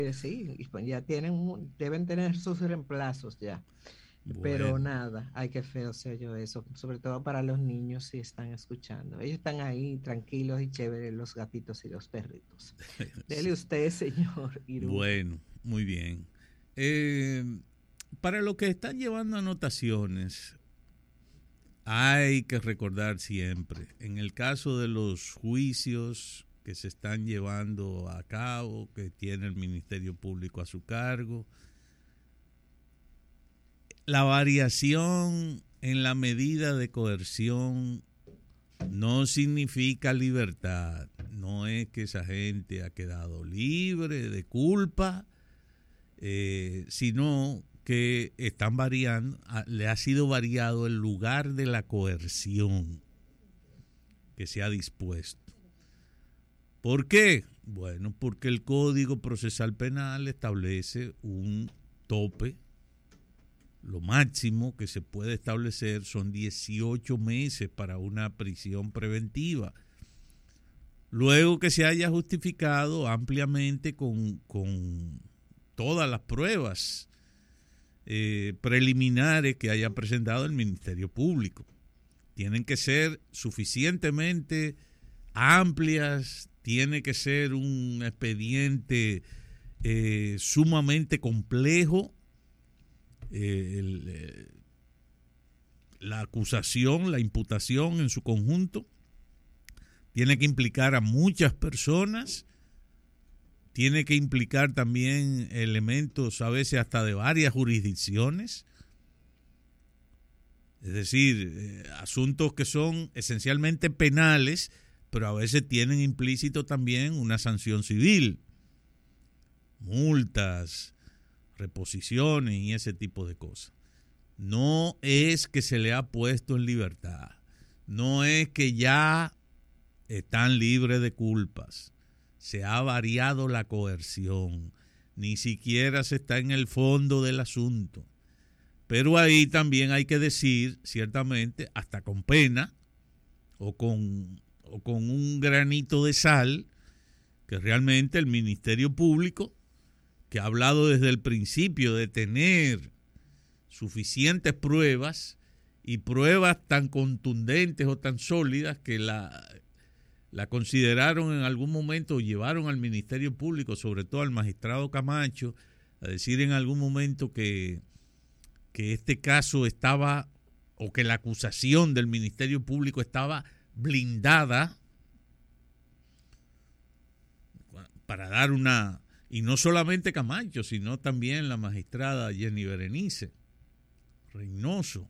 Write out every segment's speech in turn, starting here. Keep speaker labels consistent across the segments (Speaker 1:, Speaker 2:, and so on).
Speaker 1: Sí, y pues ya deben tener sus reemplazos ya. Pero
Speaker 2: Bueno,
Speaker 1: nada, ay, qué feo se oyó eso, sobre todo para los niños si están escuchando. Ellos están ahí tranquilos y chéveres, los gatitos y los perritos. Dele
Speaker 2: sí.
Speaker 1: usted, señor Irú.
Speaker 2: Bueno, muy bien. Eh, para los que están llevando anotaciones, hay que recordar siempre, en el caso de los juicios que se están llevando a cabo, que tiene el Ministerio Público a su cargo, la variación en la medida de coerción no significa libertad. No es que esa gente ha quedado libre de culpa, sino que están variando, le ha sido variado el lugar de la coerción que se ha dispuesto. ¿Por qué? Bueno, porque el Código Procesal Penal establece un tope. Lo máximo que se puede establecer son 18 meses para una prisión preventiva. Luego que se haya justificado ampliamente con todas las pruebas preliminares que haya presentado el Ministerio Público. Tienen que ser suficientemente amplias, tiene que ser un expediente sumamente complejo. La acusación, la imputación en su conjunto, tiene que implicar a muchas personas, tiene que implicar también elementos a veces hasta de varias jurisdicciones, es decir, asuntos que son esencialmente penales, pero a veces tienen implícito también una sanción civil, multas, reposiciones y ese tipo de cosas. No es que se le ha puesto en libertad, no es que ya están libres de culpas, se ha variado la coerción, ni siquiera se está en el fondo del asunto. Pero ahí también hay que decir, ciertamente, hasta con pena o con un granito de sal, que realmente el Ministerio Público, que ha hablado desde el principio de tener suficientes pruebas y pruebas tan contundentes o tan sólidas que la consideraron en algún momento o llevaron al Ministerio Público, sobre todo al magistrado Camacho, a decir en algún momento que este caso estaba, o que la acusación del Ministerio Público estaba blindada para dar una, y no solamente Camacho, sino también la magistrada Jenny Berenice Reynoso,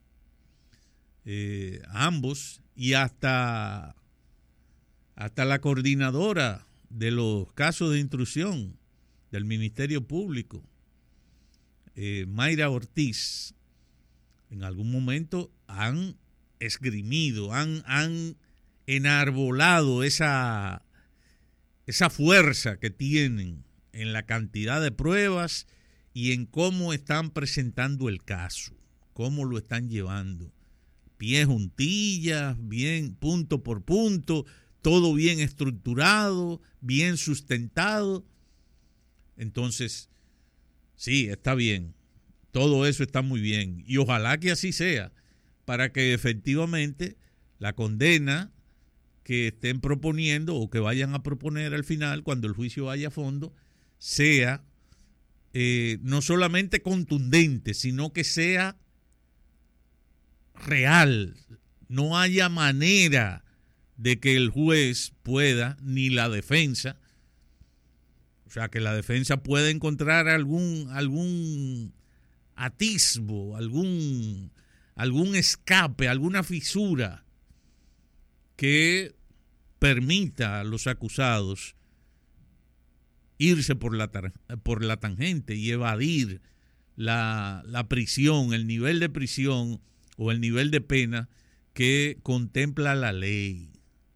Speaker 2: ambos, y hasta la coordinadora de los casos de intrusión del Ministerio Público, Mayra Ortiz, en algún momento han esgrimido, han enarbolado esa fuerza que tienen en la cantidad de pruebas y en cómo están presentando el caso, cómo lo están llevando. Pie juntillas, bien punto por punto, todo bien estructurado, bien sustentado. Entonces, sí, está bien. Todo eso está muy bien. Y ojalá que así sea, para que efectivamente la condena que estén proponiendo o que vayan a proponer al final, cuando el juicio vaya a fondo, sea no solamente contundente, sino que sea real. No haya manera de que el juez pueda, ni la defensa, o sea, que la defensa pueda encontrar algún atisbo, algún escape, alguna fisura que permita a los acusados irse por la tangente y evadir la prisión, el nivel de prisión o el nivel de pena que contempla la ley.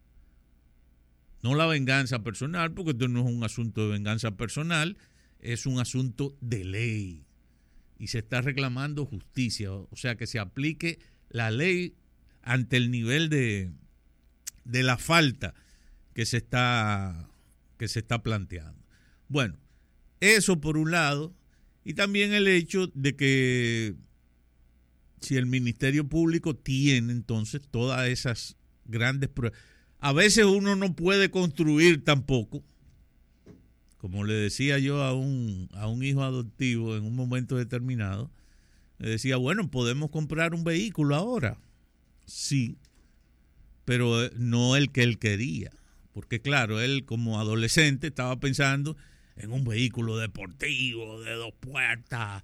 Speaker 2: No la venganza personal, porque esto no es un asunto de venganza personal, es un asunto de ley. Y se está reclamando justicia, o sea, que se aplique la ley ante el nivel de la falta que se está planteando. Bueno, Eso por un lado, y también el hecho de que si el Ministerio Público tiene entonces todas esas grandes pruebas, a veces uno no puede construir tampoco, como le decía yo a un hijo adoptivo en un momento determinado, le decía, bueno, podemos comprar un vehículo ahora, sí, pero no el que él quería, porque claro, él como adolescente estaba pensando en un vehículo deportivo de 2 puertas,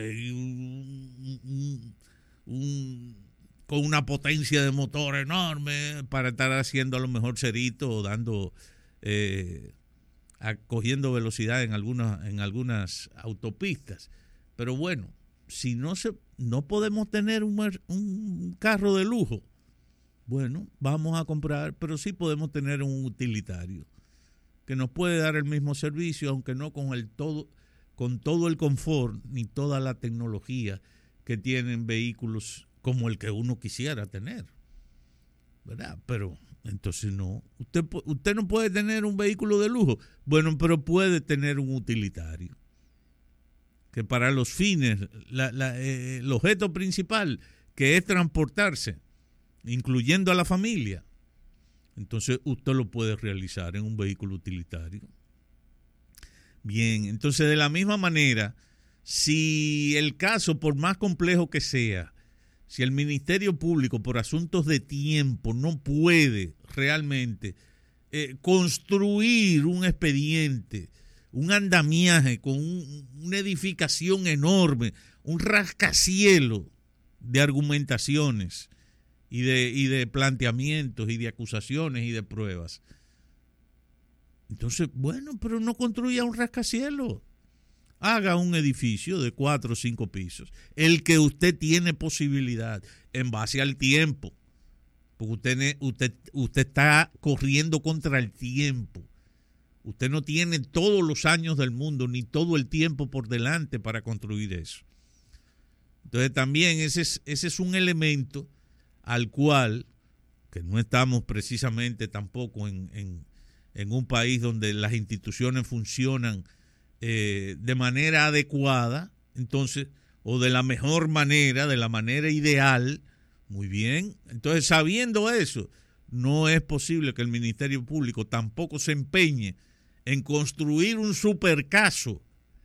Speaker 2: con una potencia de motor enorme para estar haciendo a lo mejor cerito o dando, cogiendo velocidad en algunas autopistas. Pero bueno, si no podemos tener un carro de lujo, bueno, vamos a comprar, pero sí podemos tener un utilitario que nos puede dar el mismo servicio, aunque no con todo el confort ni toda la tecnología que tienen vehículos como el que uno quisiera tener, ¿verdad? Pero entonces no, usted no puede tener un vehículo de lujo, bueno, pero puede tener un utilitario, que para los fines, el objeto principal, que es transportarse, incluyendo a la familia, entonces usted lo puede realizar en un vehículo utilitario. Bien, entonces de la misma manera, si el caso, por más complejo que sea, si el Ministerio Público por asuntos de tiempo no puede realmente construir un expediente, un andamiaje con una edificación enorme, un rascacielos de argumentaciones y de planteamientos y de acusaciones y de pruebas, entonces, bueno, pero no construya un rascacielos. Haga un edificio de 4 o 5 pisos, el que usted tiene posibilidad, en base al tiempo, porque usted está corriendo contra el tiempo. Usted no tiene todos los años del mundo, ni todo el tiempo por delante para construir eso. Entonces también ese es un elemento al cual, que no estamos precisamente tampoco en un país donde las instituciones funcionan de manera adecuada, entonces, o de la mejor manera, de la manera ideal, muy bien. Entonces, sabiendo eso, no es posible que el Ministerio Público tampoco se empeñe en construir un supercaso,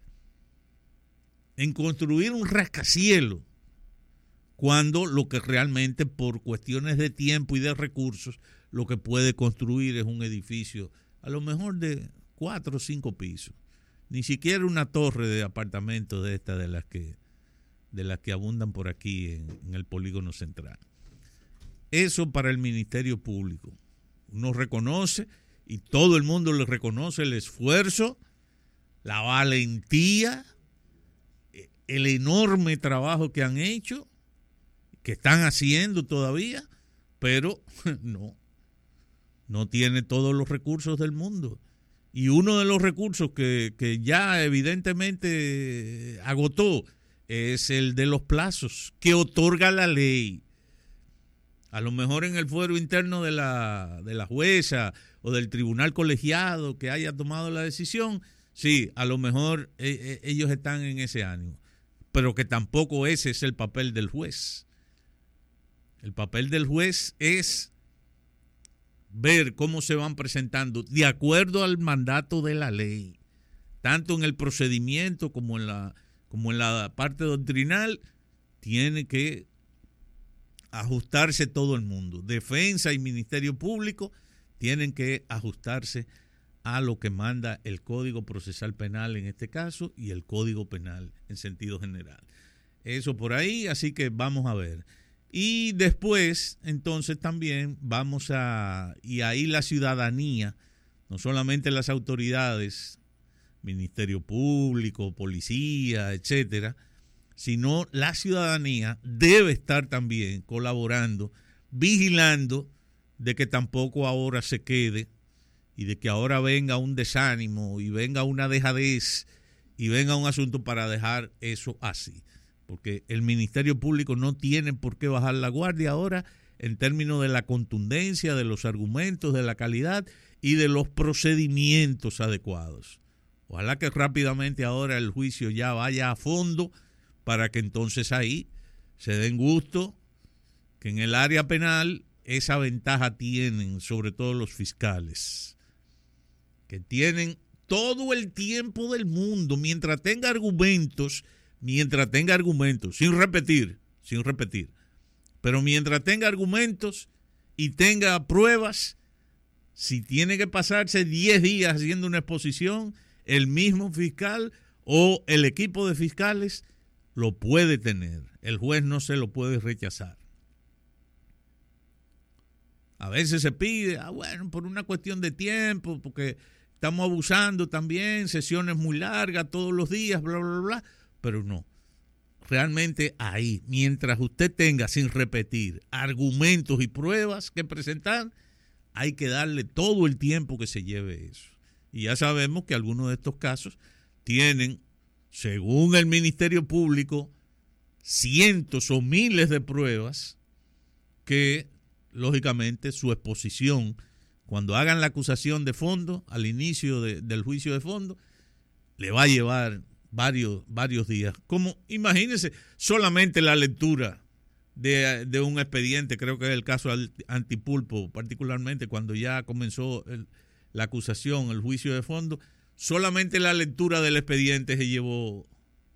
Speaker 2: en construir un rascacielos, cuando lo que realmente por cuestiones de tiempo y de recursos, lo que puede construir es un edificio a lo mejor de 4 o 5 pisos. Ni siquiera una torre de apartamentos de estas de las que abundan por aquí en el polígono central. Eso para el Ministerio Público. Uno reconoce, y todo el mundo le reconoce el esfuerzo, la valentía, el enorme trabajo que han hecho, que están haciendo todavía, pero no tiene todos los recursos del mundo. Y uno de los recursos que ya evidentemente agotó es el de los plazos que otorga la ley. A lo mejor en el fuero interno de la jueza o del tribunal colegiado que haya tomado la decisión, sí, a lo mejor ellos están en ese ánimo, pero que tampoco ese es el papel del juez. El papel del juez es ver cómo se van presentando de acuerdo al mandato de la ley, tanto en el procedimiento como en la parte doctrinal. Tiene que ajustarse todo el mundo. Defensa y Ministerio Público tienen que ajustarse a lo que manda el Código Procesal Penal en este caso y el Código Penal en sentido general. Eso por ahí, así que vamos a ver. Y después, entonces también y ahí la ciudadanía, no solamente las autoridades, Ministerio Público, policía, etcétera, sino la ciudadanía debe estar también colaborando, vigilando de que tampoco ahora se quede y de que ahora venga un desánimo y venga una dejadez y venga un asunto para dejar eso así. Porque el Ministerio Público no tiene por qué bajar la guardia ahora en términos de la contundencia, de los argumentos, de la calidad y de los procedimientos adecuados. Ojalá que rápidamente ahora el juicio ya vaya a fondo para que entonces ahí se den gusto que en el área penal esa ventaja tienen sobre todo los fiscales, que tienen todo el tiempo del mundo, mientras tenga argumentos, sin repetir, pero mientras tenga argumentos y tenga pruebas, si tiene que pasarse 10 días haciendo una exposición, el mismo fiscal o el equipo de fiscales lo puede tener. El juez no se lo puede rechazar. A veces se pide, bueno, por una cuestión de tiempo, porque estamos abusando también, sesiones muy largas todos los días, bla, bla, bla, pero no. Realmente ahí, mientras usted tenga, sin repetir, argumentos y pruebas que presentar, hay que darle todo el tiempo que se lleve eso. Y ya sabemos que algunos de estos casos tienen, según el Ministerio Público, cientos o miles de pruebas que, lógicamente, su exposición, cuando hagan la acusación de fondo, al inicio del juicio de fondo, le va a llevar varios días. Como, imagínense, solamente la lectura de un expediente, creo que es el caso Antipulpo, particularmente cuando ya comenzó la acusación, el juicio de fondo, solamente la lectura del expediente se llevó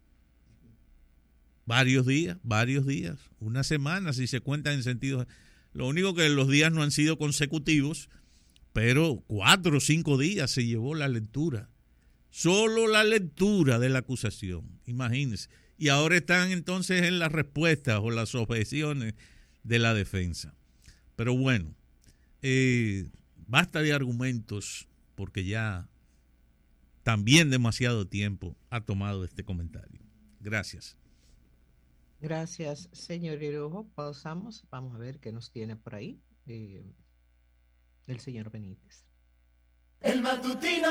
Speaker 2: varios días, una semana, si se cuenta en sentido. Lo único que los días no han sido consecutivos, pero 4 o 5 días se llevó la lectura. Solo la lectura de la acusación, imagínense. Y ahora están entonces en las respuestas o las objeciones de la defensa. Pero bueno, basta de argumentos porque ya también demasiado tiempo ha tomado este comentario. Gracias.
Speaker 1: Gracias, señor Irujo. Pausamos. Vamos a ver qué nos tiene por ahí el señor Benítez.
Speaker 3: El matutino.